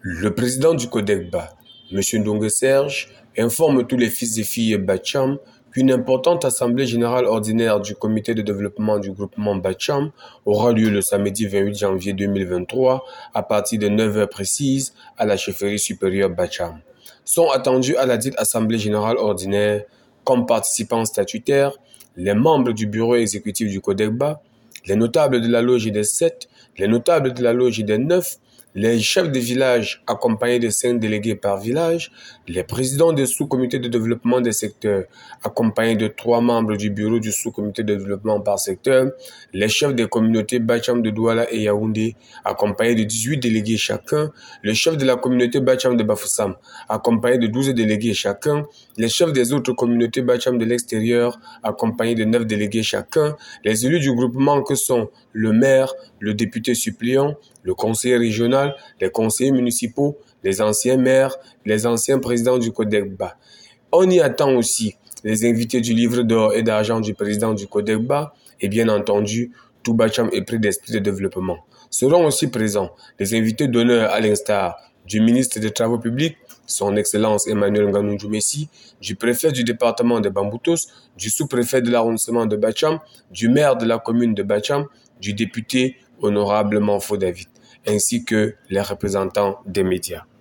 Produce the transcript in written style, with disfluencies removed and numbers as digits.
Le président du CODECBA, M. Ndongue Serge, informe tous les fils et filles Bacham qu'une importante assemblée générale ordinaire du comité de développement du groupement Bacham aura lieu le samedi 28 janvier 2023 à partir de 9 heures précises à la chefferie supérieure Bacham. Sont attendus à la dite assemblée générale ordinaire comme participants statutaires les membres du bureau exécutif du CODECBA, les notables de la loge des 7, les notables de la loge des 9, les chefs de village accompagnés de 5 délégués par village, les présidents des sous-comités de développement des secteurs accompagnés de 3 membres du bureau du sous-comité de développement par secteur, les chefs des communautés Bacham de Douala et Yaoundé accompagnés de 18 délégués chacun, le chef de la communauté Bacham de Bafoussam accompagné de 12 délégués chacun, les chefs des autres communautés Bacham de l'extérieur accompagnés de 9 délégués chacun, les élus du groupement que sont le maire, le député suppléant, le conseiller régional, les conseillers municipaux, les anciens maires, les anciens présidents du CODECBA. On y attend aussi les invités du livre d'or et d'argent du président du CODECBA et bien entendu, tout Bacham épris d'esprit de développement. Seront aussi présents les invités d'honneur à l'instar du ministre des Travaux publics, son Excellence Emmanuel Nganoundjou Messi, du préfet du département de Bamboutos, du sous-préfet de l'arrondissement de Bacham, du maire de la commune de Bacham, du député honorable Manfo David, ainsi que les représentants des médias.